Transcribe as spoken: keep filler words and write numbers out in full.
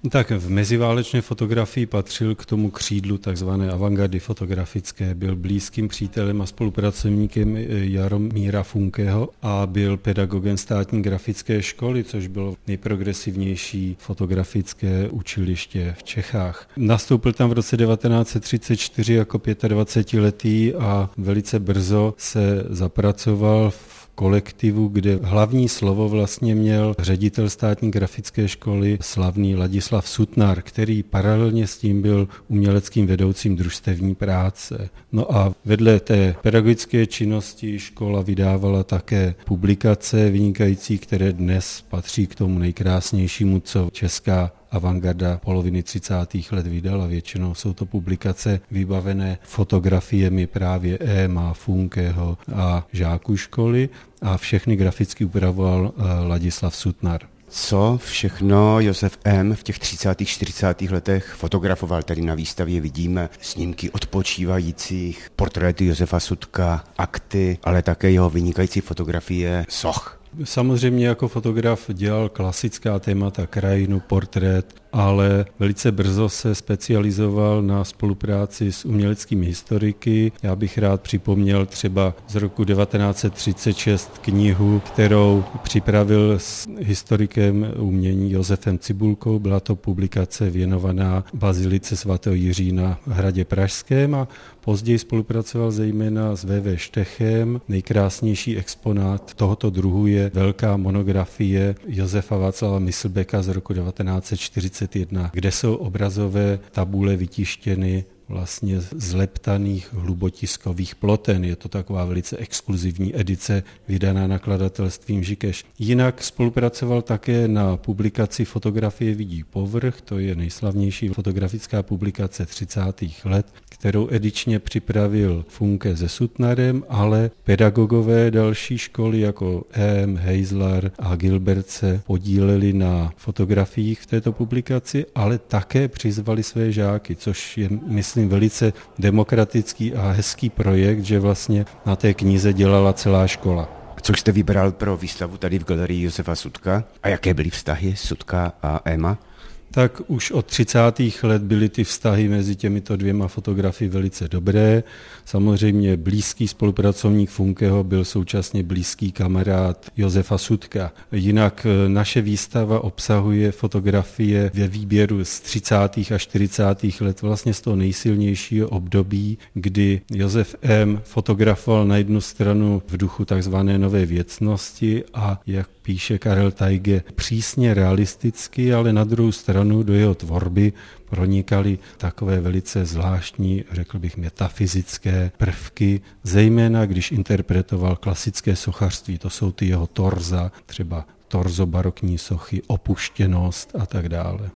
Tak v meziválečné fotografii patřil k tomu křídlu takzvané avantgardy fotografické, byl blízkým přítelem a spolupracovníkem Jaromíra Funkeho a byl pedagogem státní grafické školy, což bylo nejprogresivnější fotografické učiliště v Čechách. Nastoupil tam v roce devatenáct set třicet čtyři jako dvacetiletý a velice brzo se zapracoval v kolektivu, kde hlavní slovo vlastně měl ředitel státní grafické školy slavný Ladislav Sutnar, který paralelně s tím byl uměleckým vedoucím družstevní práce. No a vedle té pedagogické činnosti škola vydávala také publikace vynikající, které dnes patří k tomu nejkrásnějšímu, co česká avantgarda poloviny třicátých let vydala. Většinou jsou to publikace vybavené fotografiemi právě Ema, Funkeho a žáků školy a všechny graficky upravoval Ladislav Sutnar. Co všechno Josef M. v těch třicátých, čtyřicátých letech fotografoval? Tady na výstavě vidíme snímky odpočívajících, portréty Josefa Sutka, akty, ale také jeho vynikající fotografie soch. Samozřejmě jako fotograf dělal klasická témata, krajinu, portrét, ale velice brzo se specializoval na spolupráci s uměleckými historiky. Já bych rád připomněl třeba z roku devatenáct set třicet šest knihu, kterou připravil s historikem umění Josefem Cibulkou. Byla to publikace věnovaná bazilice svatého Jiří na hradě Pražském a později spolupracoval zejména s V V Štechem. Nejkrásnější exponát tohoto druhu je velká monografie Josefa Václava Myslbeka z roku devatenáct set čtyřicet jedna, kde jsou obrazové tabule vytištěny vlastně z leptaných hlubotiskových ploten. Je to taková velice exkluzivní edice vydaná nakladatelstvím Žikeš. Jinak spolupracoval také na publikaci Fotografie vidí povrch, to je nejslavnější fotografická publikace třicátých let, kterou edičně připravil Funke se Sutnarem, ale pedagogové další školy jako M, Heisler a Gilbert se podíleli na fotografiích v této publikaci, ale také přizvali své žáky, což je, myslím, velice demokratický a hezký projekt, že vlastně na té knize dělala celá škola. Co jste vybral pro výstavu tady v galerii Josefa Sutka? A jaké byly vztahy Sutka a Ema? Tak už od třicátých let byly ty vztahy mezi těmito dvěma fotografy velice dobré. Samozřejmě blízký spolupracovník Funkeho byl současně blízký kamarád Josefa Sutka. Jinak naše výstava obsahuje fotografie ve výběru z třicátých a čtyřicátých let, vlastně z toho nejsilnějšího období, kdy Josef M. fotografoval na jednu stranu v duchu takzvané nové věcnosti a, jak píše Karel Tajge, přísně realisticky, ale na druhou stranu do jeho tvorby pronikaly takové velice zvláštní, řekl bych, metafyzické prvky, zejména když interpretoval klasické sochařství, to jsou ty jeho torza, třeba torzo barokní sochy, opuštěnost a tak dále.